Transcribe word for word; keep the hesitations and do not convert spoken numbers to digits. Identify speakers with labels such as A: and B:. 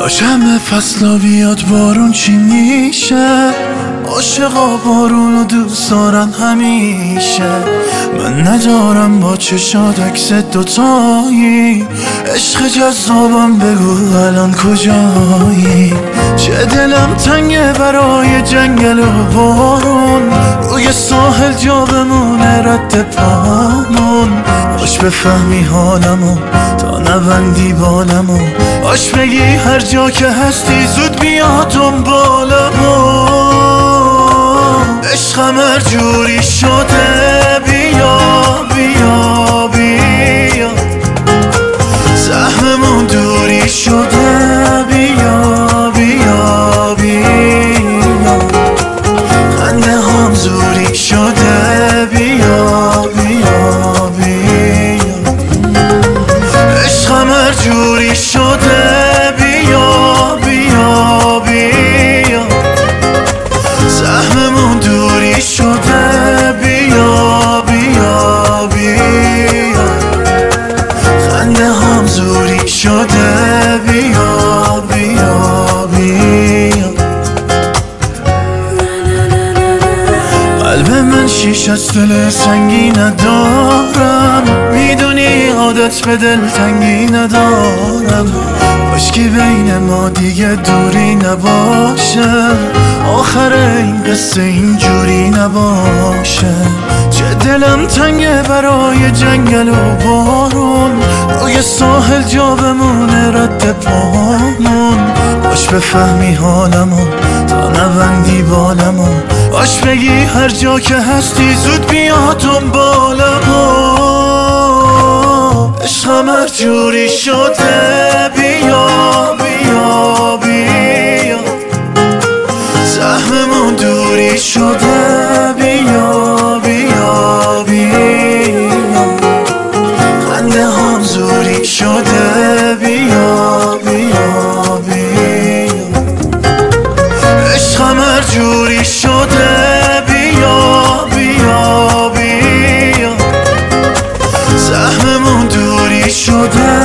A: شمع فصلا بیاد بارون چی میشه؟ عاشقا بارونو دوست دارن همیشه. من ندارم با چشات عکس دوتایی، عشق جذابم بگو الان کجایی؟ چه دلم تنگه برای جنگل و بارون، روی ساحل جا بمونه رد پامون. باش بفهمی حالمو تا نبندی بالمو، باش بگی هر جا که هستی زود بیا دنبالمو. عشقم هر جوری شده بیا بیا بیا، سهممون دوری شده بیا بیا بیا، خنده هم زوری شده بیا بیا بیا. عشقم هر جوری شده بیا بیا بیا، سهممون دوری شده بیا بیا بیا، خنده هم زوری شده بیا بیا بیا. قلب من شیش از دل سنگی ندارم، میدونی عادت به دل تنگی ندارم. باش که بین ما دیگه دوری نباشه، آخر این قصه اینجوری نباشه. چه دلم تنگه برای جنگل و بارون، روی ساحل جا بمونه رد پامون. باش بفهمی حالمو تا نبندی بالمو، باش بگی هر جا که هستی زود بیا دنبالمو. عشقم هر جوری شده بیا بیا بیا، سهممون دوری شده بیا بیا بیا، خنده هم زوری شده بیا بیا بیا. عشقم هر جوری شده بیا بیا بیا، سهممون دوری شده